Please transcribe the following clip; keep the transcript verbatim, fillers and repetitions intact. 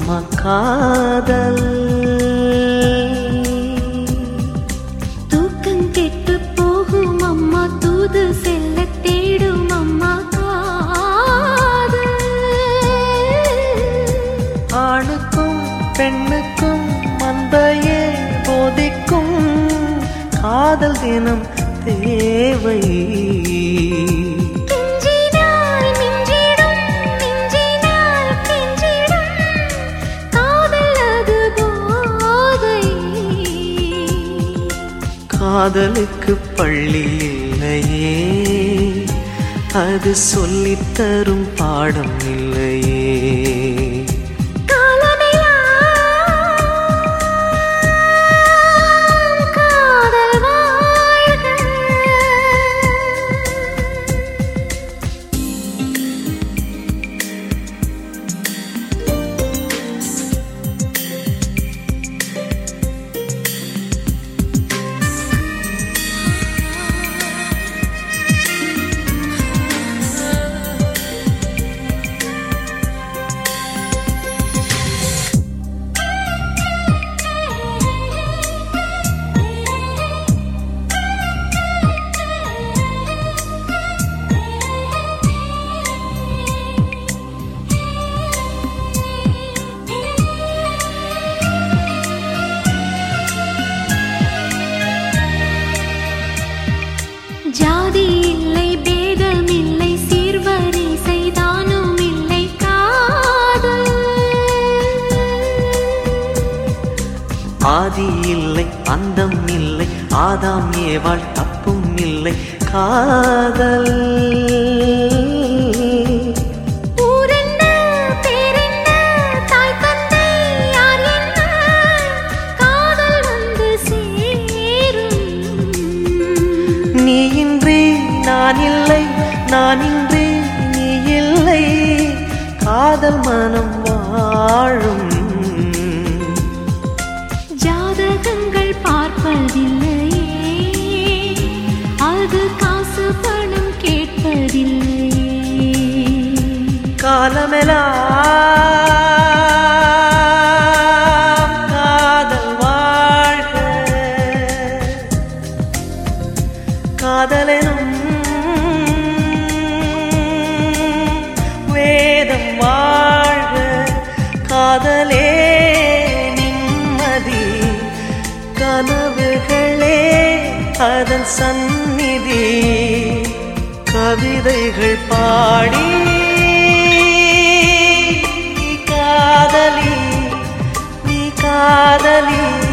அம்மா காதல். தூக்கம் கெட்டு போகும் அம்மா தூது செல்ல தேடும் அம்மா காதல். ஆணுக்கும் பெண்ணுக்கும் மந்தையே போதிக்கும் காதல் தினம் தேவை. காதலுக்கு பள்ளி இல்லையே, அது சொல்லித்தரும் பாடம் இல்லையே. ஜாதி இல்லை பேதம் இல்லை சீர்வரிசை தானும் இல்லை காதல். ஆதி இல்லை அந்தம் இல்லை ஆதாம் ஏவாள் தப்பும் இல்லை காதல். நீ இன்றி நான் இல்லை, நான் இன்றி நீ இல்லை, காதல் மனம் வாழும். ஜாதகங்கள் பார்ப்பதில்லையே, அது காசு பணம் கேட்பதில்லையே. காலமெல்லாம் காதல் வாழ்க, காதலெனும் வேதம் வாழ்க. காதலே நிம்மதி, கனவுகளே அதன் சந்நிதி. கவிதைகள் பாடி நீ காதலி, நீ காதலி.